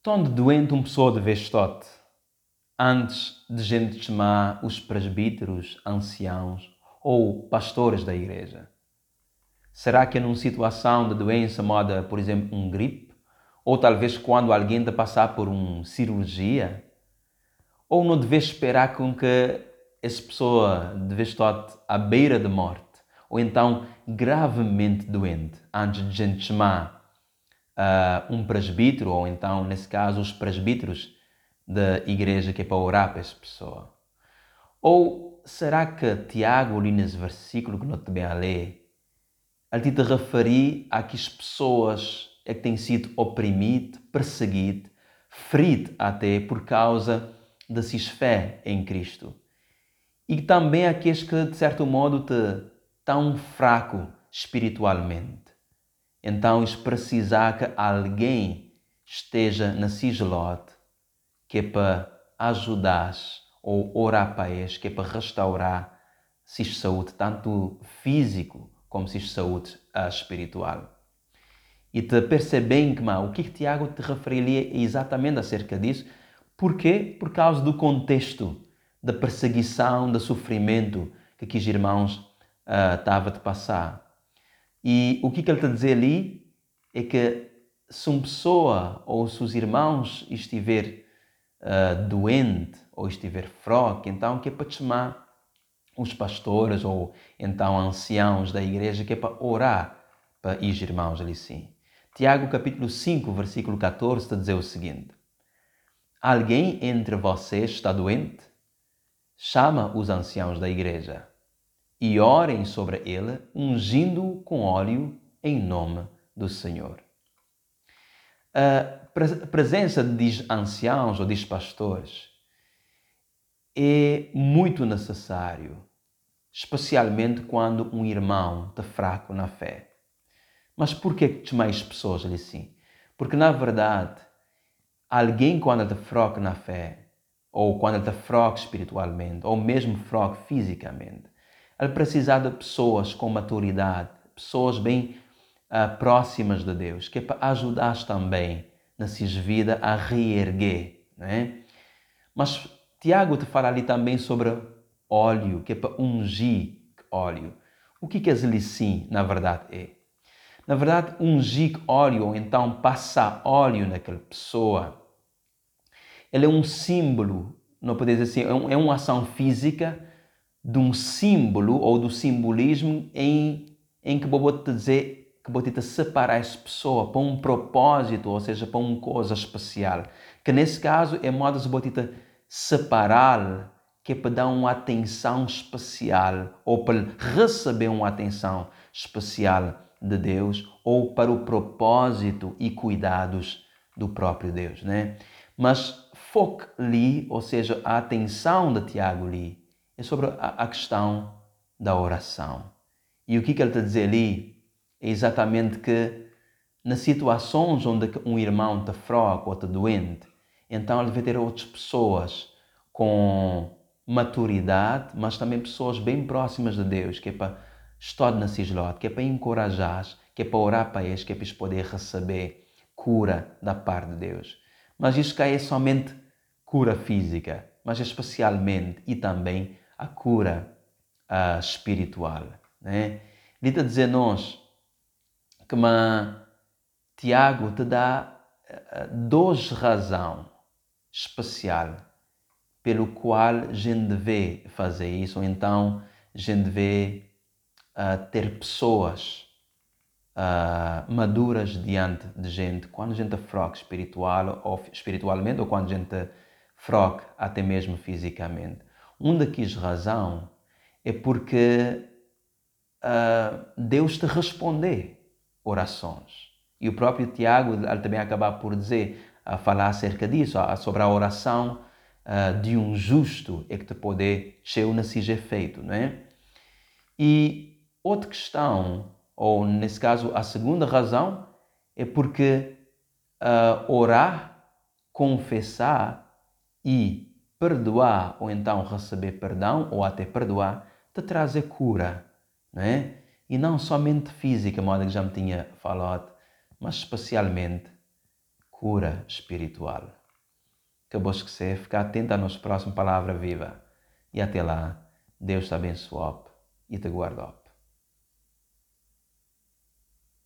Tão doente uma pessoa de vez tote, antes de gente chamar os presbíteros, anciãos ou pastores da igreja? Será que é numa situação de doença moda, por exemplo, um gripe? Ou talvez quando alguém está a passar por uma cirurgia? Ou não deves esperar com que essa pessoa deve estar à beira da morte? Ou então gravemente doente, antes de gente chamar um presbítero, ou então, nesse caso, os presbíteros da igreja que é para orar para essa pessoa? Ou será que Tiago, ali nesse versículo que não te bem a ler, ele te refere a que as pessoas é que têm sido oprimidas, perseguidas, feridas até por causa da sua fé em Cristo. E também aqueles que, de certo modo, te tão fraco espiritualmente. Então, isso precisar que alguém esteja na cigelote, que é para ajudar ou orar para eles, que é para restaurar sua saúde, tanto físico como sua saúde espiritual. E te percebem que o que Tiago te referiria exatamente acerca disso? Por quê? Por causa do contexto da perseguição, do sofrimento que os irmãos estavam a passar. E o que ele está a dizer ali é que se uma pessoa ou se os irmãos estiver doente ou estiver fraco, então que é para chamar os pastores ou então anciãos da igreja, que é para orar para os irmãos ali sim. Tiago capítulo 5, versículo 14, está a dizer o seguinte: alguém entre vocês está doente? Chama os anciãos da igreja e orem sobre ele, ungindo-o com óleo em nome do Senhor. A presença de anciãos ou de pastores é muito necessário, especialmente quando um irmão está fraco na fé. Mas por que mais pessoas ali sim? Porque, na verdade, alguém quando está fraco na fé, ou quando está fraco espiritualmente, ou mesmo fraco fisicamente, ele precisa de pessoas com maturidade, pessoas bem próximas de Deus, que é para ajudar também na sua vida a reerguer, não é? Mas Tiago te fala ali também sobre óleo, que é para ungir óleo. O que ele sim, na verdade, é? Na verdade, ungir óleo, ou então passar óleo naquela pessoa, ele é um símbolo, não pode dizer assim, é uma ação física de um símbolo ou do simbolismo em que vou te dizer que vou te separar essa pessoa para um propósito, ou seja, para uma coisa especial. Que nesse caso é modo de vou te separar, que é para dar uma atenção especial ou para receber uma atenção especial de Deus ou para o propósito e cuidados do próprio Deus, né? Mas foco ali, ou seja, a atenção de Tiago ali, é sobre a questão da oração. E o que ele está a dizer ali é exatamente que nas situações onde um irmão está fraco ou está doente, então ele deve ter outras pessoas com maturidade, mas também pessoas bem próximas de Deus, que é para estar na cigelote, que é para encorajar, que é para orar para eles, que é para eles poderem receber cura da parte de Deus. Mas isso é somente cura física, mas especialmente e também a cura espiritual, né? Ele está a dizer nós que Tiago te dá duas razões especiais pelo qual a gente deve fazer isso, ou então a gente deve ter pessoas maduras diante de gente quando a gente é fraco espiritualmente ou quando a gente é fraco até mesmo fisicamente. Uma daquelas razões é porque Deus te responder orações. E o próprio Tiago ele também acaba por dizer, a falar acerca disso, sobre a oração de um justo é que te pode chegar nesse efeito, não é? E outra questão, ou nesse caso a segunda razão, é porque orar, confessar e perdoar, ou então receber perdão, ou até perdoar, te traz a cura, não é? E não somente física, modo que já me tinha falado, mas especialmente cura espiritual. Que vos quiser ficar atento à nossa próxima palavra viva. E até lá, Deus te abençoe e te guarde.